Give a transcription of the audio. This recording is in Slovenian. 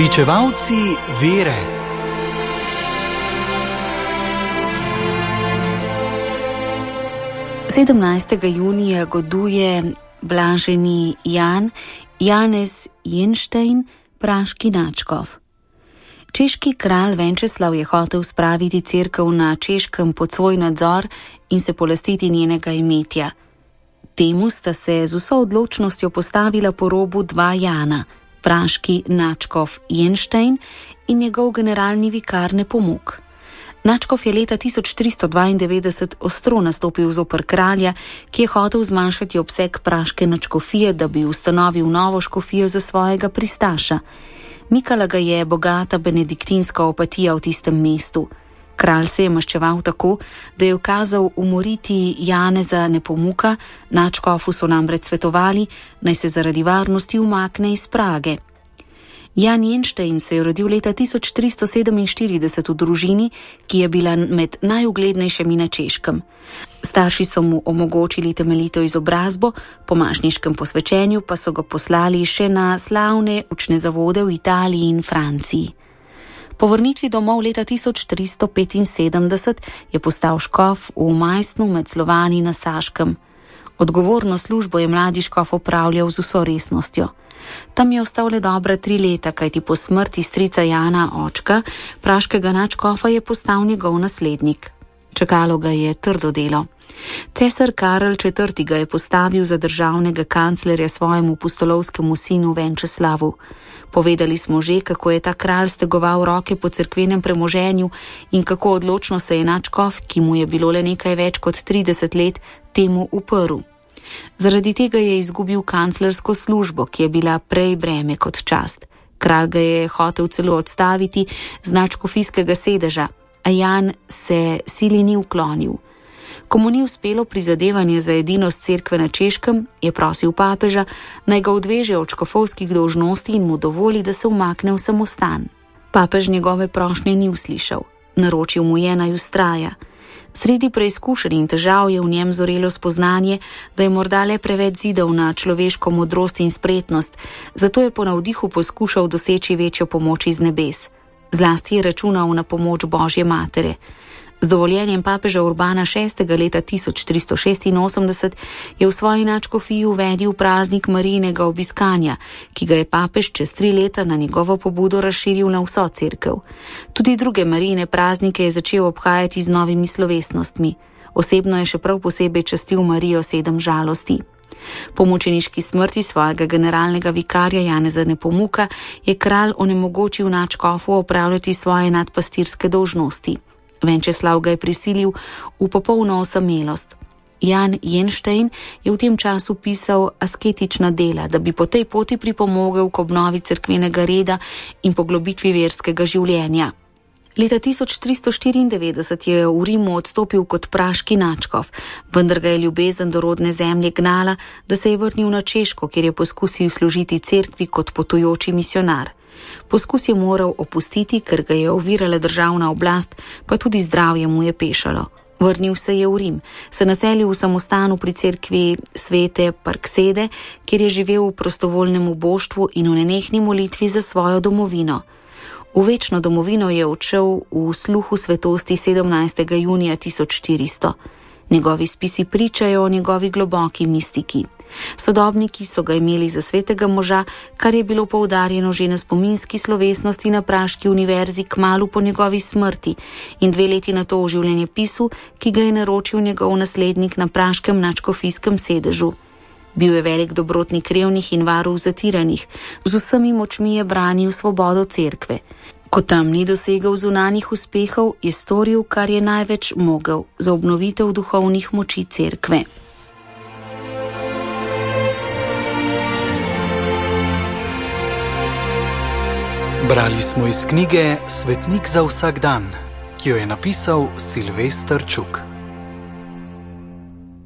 Pričevalci vere. Sedemnajstega junija goduje blaženi Janez Jenštein, praški nadškof. Češki kralj Venčeslav je hotel spraviti cerkev na Češkem pod svoj nadzor in se polastiti njenega imetja. Temu sta se z vso odločnostjo postavila po robu dva Jana, praški nadškof Jenštein in njegov generalni vikar Nepomuk. Nadškof je leta 1392 ostro nastopil zoper kralja, ki je hotel zmanjšati obseg praške nadškofije, da bi ustanovil novo škofijo za svojega pristaša. Mikala ga je bogata benediktinska opatija v tistem mestu. Kralj se je maščeval tako, da je ukazal umoriti Janeza Nepomuka, nadškofu so namreč svetovali, naj se zaradi varnosti umakne iz Prage. Jan Jenštein se je rodil leta 1347 v družini, ki je bila med najuglednejšimi na Češkem. Starši so mu omogočili temeljito izobrazbo, po mašniškem posvečenju pa so ga poslali še na slavne učne zavode v Italiji in Franciji. Po vrnitvi domov leta 1375 je postal škof v Majsnu med Slovani na Saškem. Odgovorno službo je mladi škof opravljal z vso resnostjo. Tam je ostal le dobra 3 leta, kajti po smrti strica Jana očka, praškega nadškofa, je postal njegov naslednik. Čakalo ga je trdo delo. Cesar Karel IV. Ga je postavil za državnega kanclerja svojemu pustolovskemu sinu Venčeslavu. Povedali smo že, kako je ta kralj stegoval roke po cerkvenem premoženju in kako odločno se je nadškof, ki mu je bilo le nekaj več kot 30 let, temu uprl. Zaradi tega je izgubil kanclersko službo, ki je bila prej breme kot čast. Kralj ga je hotel celo odstaviti z nadškofijskega sedeža, a Jan se sili ni uklonil. Ko mu ni uspelo prizadevanje za edinost cerkve na Češkem, je prosil papeža, naj ga odveže od škofovskih dolžnosti in mu dovoli, da se umakne v samostan. Papež njegove prošnje ni uslišal. Naročil mu je, naj vztraja. Sredi preizkušenj in težav je v njem zorelo spoznanje, da je morda le preveč zidal na človeško modrost in spretnost, zato je po navdihu poskušal doseči večjo pomoč iz nebes. Zlasti je računal na pomoč Božje matere. Z dovoljenjem papeža Urbana VI. Leta 1386 je v svoji nadškofiji uvedel praznik Marijinega obiskanja, ki ga je papež čez 3 leta na njegovo pobudo razširil na vso cerkev. Tudi druge Marijine praznike je začel obhajati z novimi slovesnostmi. Osebno je še prav posebej častil Marijo 7 žalosti. Po mučeniški smrti svojega generalnega vikarja Janeza Nepomuka je kralj onemogočil nadškofu opravljati svoje nadpastirske dolžnosti. Venčeslav ga je prisilil v popolno osamelost. Jan Jenštein je v tem času pisal asketična dela, da bi po tej poti pripomogel k obnovi cerkvenega reda in poglobitvi verskega življenja. Leta 1394 je v Rimu odstopil kot praški nadškof, vendar ga je ljubezen do rodne zemlje gnala, da se je vrnil na Češko, kjer je poskusil služiti cerkvi kot potujoči misionar. Poskus je moral opustiti, ker ga je ovirala državna oblast, pa tudi zdravje mu je pešalo. Vrnil se je v Rim, se naselil v samostanu pri cerkvi svete Parksede, kjer je živel v prostovoljnem uboštvu in v nenehni molitvi za svojo domovino. V večno domovino je odšel v sluhu svetosti 17. junija 1400. Njegovi spisi pričajo o njegovi globoki mistiki. Sodobniki so ga imeli za svetega moža, kar je bilo poudarjeno že na spominski slovesnosti na praški univerzi kmalu po njegovi smrti in 2 leti na to v življenjepisu, ki ga je naročil njegov naslednik na praškem nadškofijskem sedežu. Bil je velik dobrotnik revnih in varuh zatiranih, z vsemi močmi je branil svobodo cerkve. Ko tam ni dosegel zunanjih uspehov, je storil, kar je največ mogel za obnovitev duhovnih moči cerkve. Brali smo iz knjige Svetnik za vsak dan, ki jo je napisal Silvester Čuk.